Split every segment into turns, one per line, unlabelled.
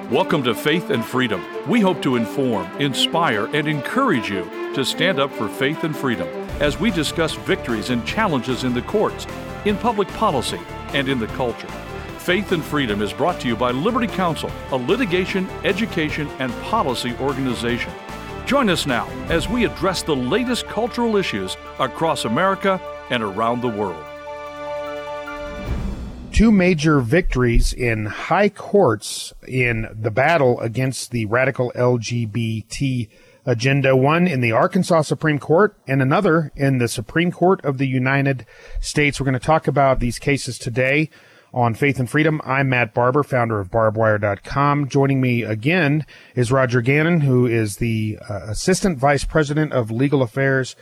Welcome to Faith and Freedom. We hope to inform, inspire, and encourage you to stand up for faith and freedom as we discuss victories and challenges in the courts, in public policy, and in the culture. Faith and Freedom is brought to you by Liberty Counsel, a litigation, education, and policy organization. Join us now as we address the latest cultural issues across America and around the world.
Two major victories in high courts in the battle against the radical LGBT agenda, one in the Arkansas Supreme Court and another in the Supreme Court of the United States. We're going to talk about these cases today on Faith and Freedom. I'm Matt Barber, founder of barbwire.com. Joining me again is Roger Gannon, who is the Assistant Vice President of Legal Affairs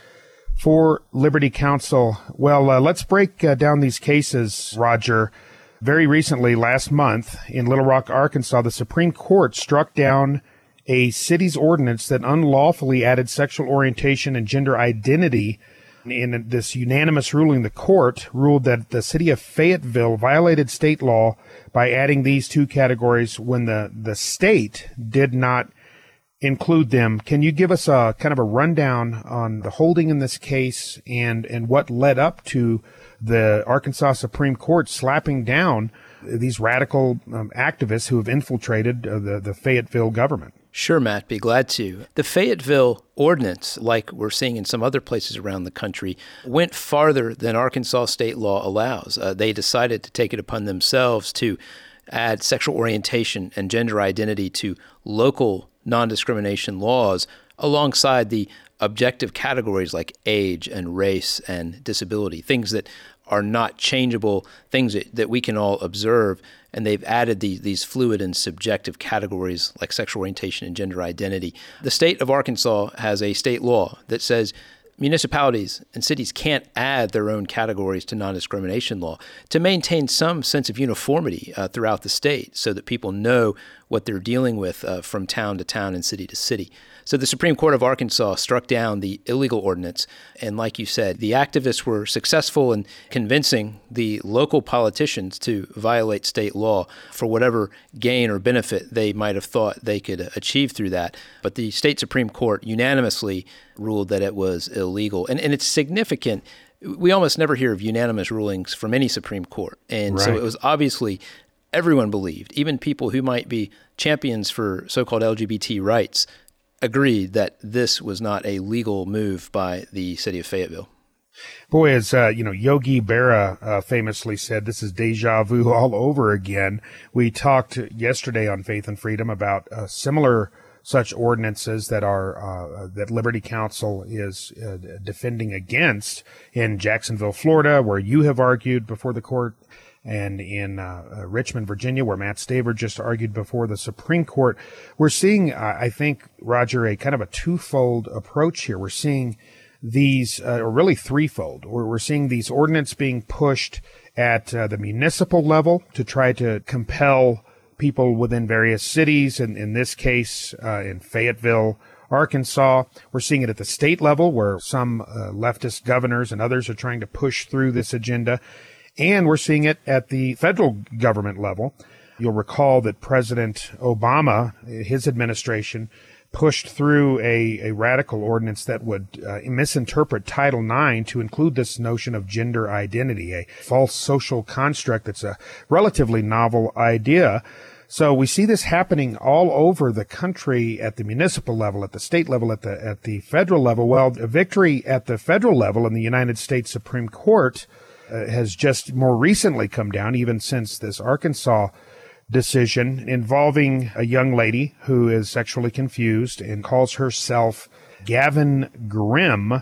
for Liberty Counsel. Well, let's break down these cases, Roger. Very recently, last month, in Little Rock, Arkansas, the Supreme Court struck down a city's ordinance that unlawfully added sexual orientation and gender identity. In this unanimous ruling, the court ruled that the city of Fayetteville violated state law by adding these two categories when the state did not include them. Can you give us a kind of a rundown on the holding in this case and what led up to the Arkansas Supreme Court slapping down these radical activists who have infiltrated the Fayetteville government?
Sure, Matt, be glad to. The Fayetteville ordinance, like we're seeing in some other places around the country, went farther than Arkansas state law allows. They decided to take it upon themselves to add sexual orientation and gender identity to local non-discrimination laws alongside the objective categories like age and race and disability, things that are not changeable, things that we can all observe. And they've added these fluid and subjective categories like sexual orientation and gender identity. The state of Arkansas has a state law that says municipalities and cities can't add their own categories to non-discrimination law to maintain some sense of uniformity throughout the state so that people know what they're dealing with from town to town and city to city. So the Supreme Court of Arkansas struck down the illegal ordinance. And like you said, the activists were successful in convincing the local politicians to violate state law for whatever gain or benefit they might have thought they could achieve through that. But the state Supreme Court unanimously ruled that it was illegal. And it's significant. We almost never hear of unanimous rulings from any Supreme Court. And
right.
So it was obviously everyone believed, even people who might be champions for so-called LGBT rights, agreed that this was not a legal move by the city of Fayetteville.
Boy, as Yogi Berra famously said, this is deja vu all over again. We talked yesterday on Faith and Freedom about similar such ordinances that are that Liberty Counsel is defending against in Jacksonville, Florida, where you have argued before the court, and in Richmond, Virginia, where Matt Staver just argued before the Supreme Court. We're seeing, I think, Roger, a kind of a twofold approach here. We're seeing these, or really threefold. We're seeing these ordinances being pushed at the municipal level to try to compel people within various cities, and in this case, in Fayetteville, Arkansas. We're seeing it at the state level, where some leftist governors and others are trying to push through this agenda. And we're seeing it at the federal government level. You'll recall that President Obama, his administration, pushed through a radical ordinance that would misinterpret Title IX to include this notion of gender identity, a false social construct that's a relatively novel idea. So we see this happening all over the country at the municipal level, at the state level, at the federal level. Well, a victory at the federal level in the United States Supreme Court has just more recently come down, even since this Arkansas decision involving a young lady who is sexually confused and calls herself Gavin Grimm.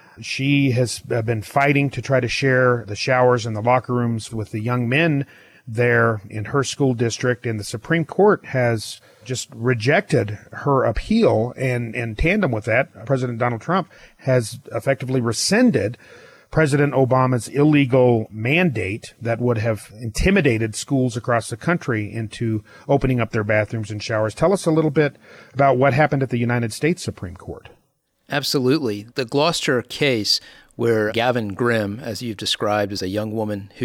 She has been fighting to try to share the showers and the locker rooms with the young men there in her school district, and the Supreme Court has just rejected her appeal, and in tandem with that, President Donald Trump has effectively rescinded President Obama's illegal mandate that would have intimidated schools across the country into opening up their bathrooms and showers. Tell us a little bit about what happened at the United States Supreme Court.
Absolutely. The Gloucester case, where Gavin Grimm, as you've described, is a young woman who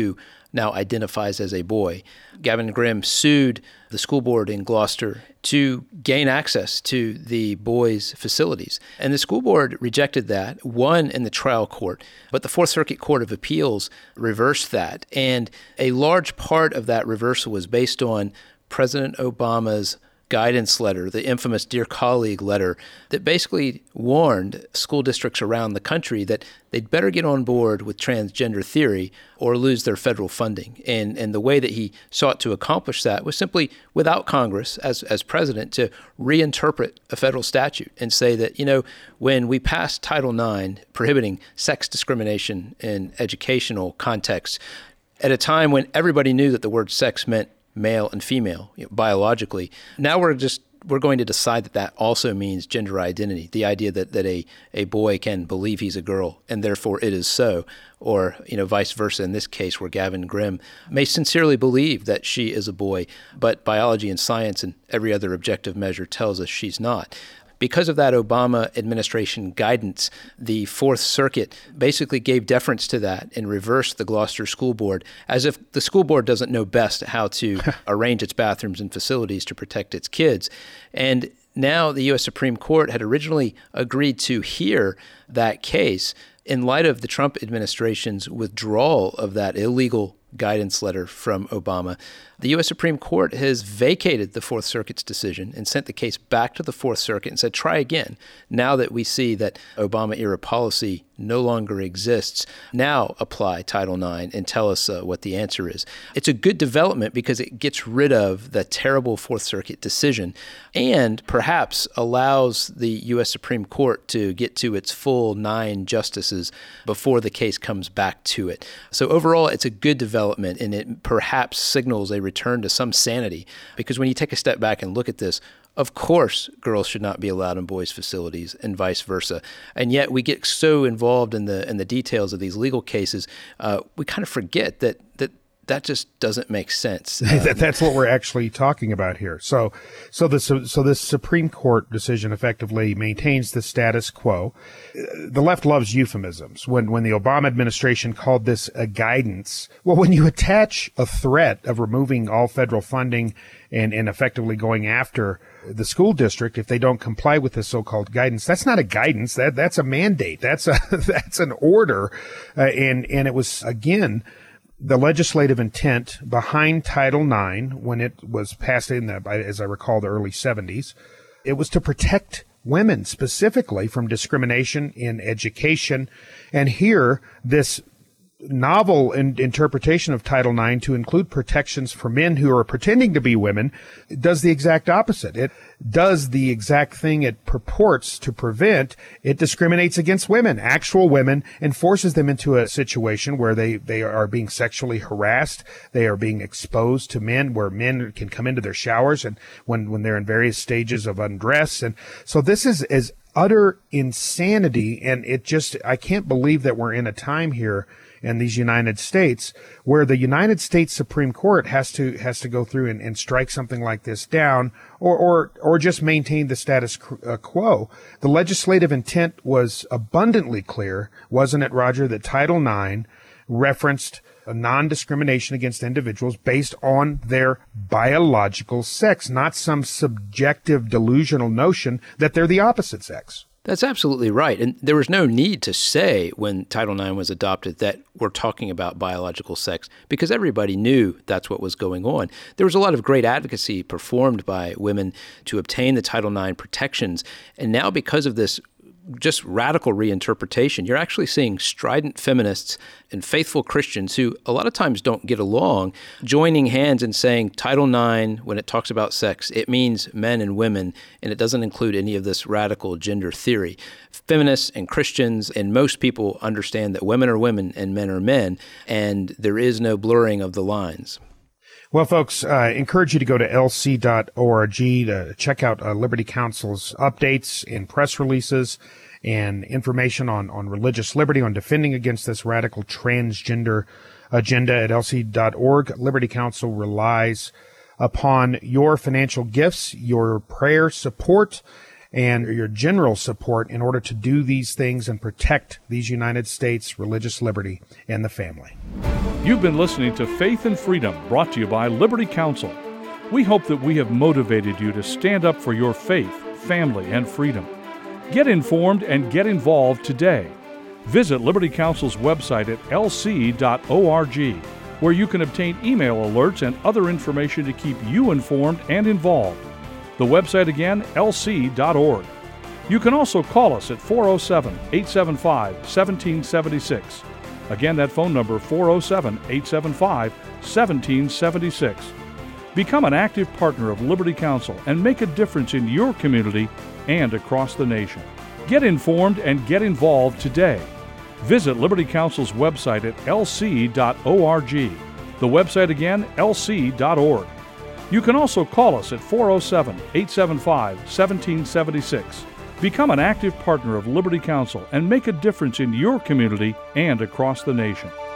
now identifies as a boy. Gavin Grimm sued the school board in Gloucester to gain access to the boys' facilities. And the school board rejected that, won in the trial court, but the Fourth Circuit Court of Appeals reversed that. And a large part of that reversal was based on President Obama's guidance letter, the infamous Dear Colleague letter, that basically warned school districts around the country that they'd better get on board with transgender theory or lose their federal funding. And the way that he sought to accomplish that was simply, without Congress, as president, to reinterpret a federal statute and say that, when we passed Title IX prohibiting sex discrimination in educational contexts, at a time when everybody knew that the word sex meant male and female, biologically. Now we're going to decide that also means gender identity, the idea that a boy can believe he's a girl and therefore it is so, or vice versa in this case where Gavin Grimm may sincerely believe that she is a boy, but biology and science and every other objective measure tells us she's not. Because of that Obama administration guidance, the Fourth Circuit basically gave deference to that and reversed the Gloucester School Board, as if the school board doesn't know best how to arrange its bathrooms and facilities to protect its kids. And now the U.S. Supreme Court had originally agreed to hear that case in light of the Trump administration's withdrawal of that illegal guidance letter from Obama. The U.S. Supreme Court has vacated the Fourth Circuit's decision and sent the case back to the Fourth Circuit and said, try again. Now that we see that Obama-era policy no longer exists, now apply Title IX and tell us what the answer is. It's a good development because it gets rid of the terrible Fourth Circuit decision and perhaps allows the U.S. Supreme Court to get to its full 9 justices before the case comes back to it. So overall, it's a good development, and it perhaps signals a return to some sanity, because when you take a step back and look at this, of course, girls should not be allowed in boys' facilities and vice versa. And yet we get so involved in the details of these legal cases, we kind of forget that just doesn't make sense.
That's what we're actually talking about here. So this Supreme Court decision effectively maintains the status quo. The left loves euphemisms. When the Obama administration called this a guidance, well, when you attach a threat of removing all federal funding and effectively going after the school district if they don't comply with this so-called guidance, that's not a guidance. That's a mandate. That's an order. And it was, again, the legislative intent behind Title IX when it was passed as I recall, the early 70s, it was to protect women specifically from discrimination in education. And here, this novel interpretation of Title IX to include protections for men who are pretending to be women does the exact opposite. It does the exact thing it purports to prevent. It discriminates against women, actual women, and forces them into a situation where they are being sexually harassed. They are being exposed to men, where men can come into their showers and when they're in various stages of undress. And so this is utter insanity. And I can't believe that we're in a time here in these United States where the United States Supreme Court has to go through and strike something like this down or just maintain the status quo. The legislative intent was abundantly clear, wasn't it, Roger, that Title IX referenced a non-discrimination against individuals based on their biological sex, not some subjective delusional notion that they're the opposite sex.
That's absolutely right. And there was no need to say when Title IX was adopted that we're talking about biological sex, because everybody knew that's what was going on. There was a lot of great advocacy performed by women to obtain the Title IX protections. And now because of this just radical reinterpretation, you're actually seeing strident feminists and faithful Christians who a lot of times don't get along joining hands and saying Title IX, when it talks about sex, it means men and women, and it doesn't include any of this radical gender theory. Feminists and Christians and most people understand that women are women and men are men, and there is no blurring of the lines.
Well, folks, I encourage you to go to lc.org to check out Liberty Counsel's updates and press releases and information on religious liberty, on defending against this radical transgender agenda at lc.org. Liberty Counsel relies upon your financial gifts, your prayer support, and your general support in order to do these things and protect these United States religious liberty and the family.
You've been listening to Faith and Freedom, brought to you by Liberty Counsel. We hope that we have motivated you to stand up for your faith, family, and freedom. Get informed and get involved today. Visit Liberty Counsel's website at lc.org, where you can obtain email alerts and other information to keep you informed and involved. The website again, lc.org. You can also call us at 407-875-1776. Again, that phone number, 407-875-1776. Become an active partner of Liberty Counsel and make a difference in your community and across the nation. Get informed and get involved today. Visit Liberty Counsel's website at lc.org. The website again, lc.org. You can also call us at 407-875-1776. Become an active partner of Liberty Counsel and make a difference in your community and across the nation.